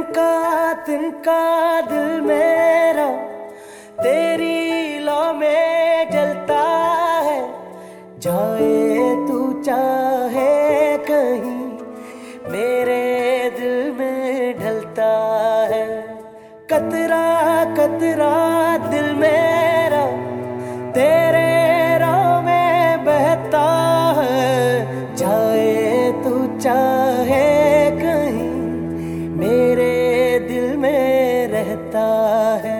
तिनका दिल मेरा तेरी लौ में जलता है। जाए तू चाहे कहीं मेरे दिल में ढलता है। कतरा कतरा दिल मेरा तेरे राह में बहता है। जाए तू चाहे कहीं मेरे दिल में रहता है।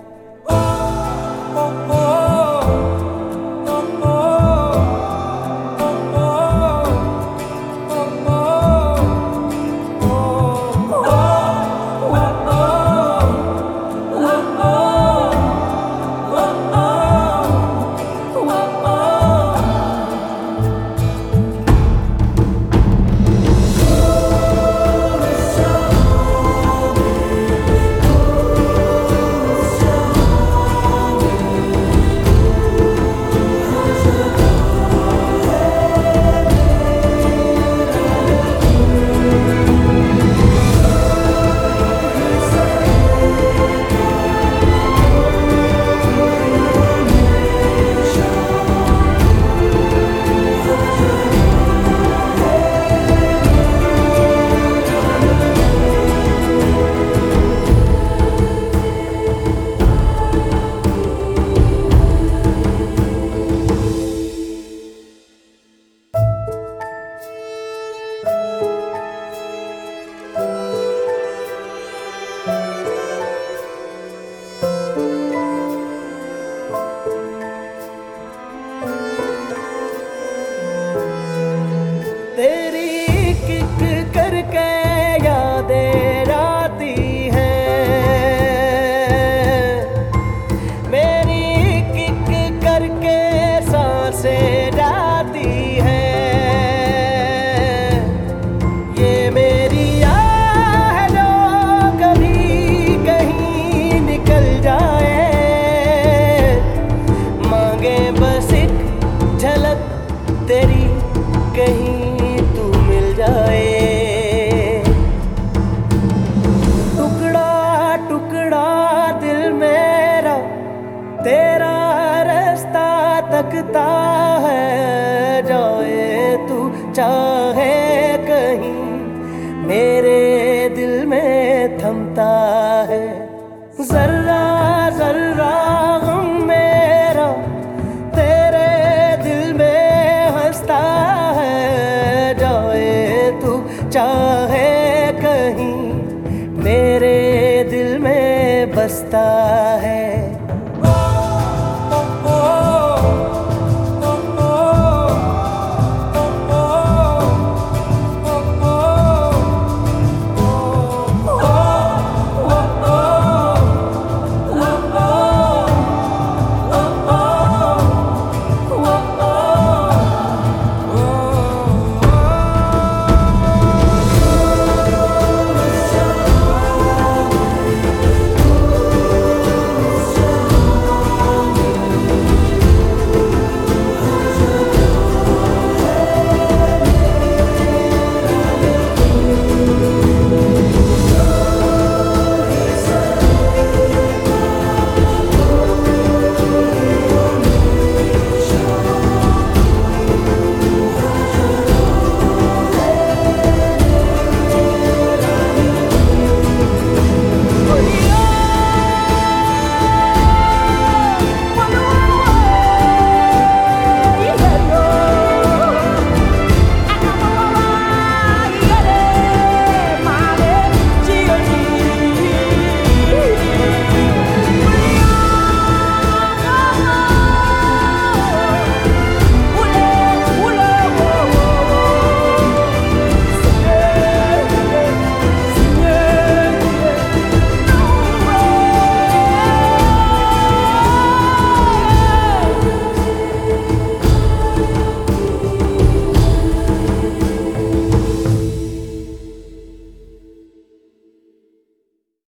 तेरी किक करके यादें आती हैं। मेरी किक करके सांसें जाती हैं। ये मेरी आह जो कभी कहीं निकल जाए। मांगे बस एक झलक तेरी कहीं टुकड़ा टुकड़ा दिल मेरा तेरा रास्ता तकता है। जाए तू चाहे कहीं मेरे दिल में थमता है। जर्रा जर्रा गम मेरा तेरे दिल में हंसता है। जाए तू चाहे कहीं मेरे दिल में बसता है।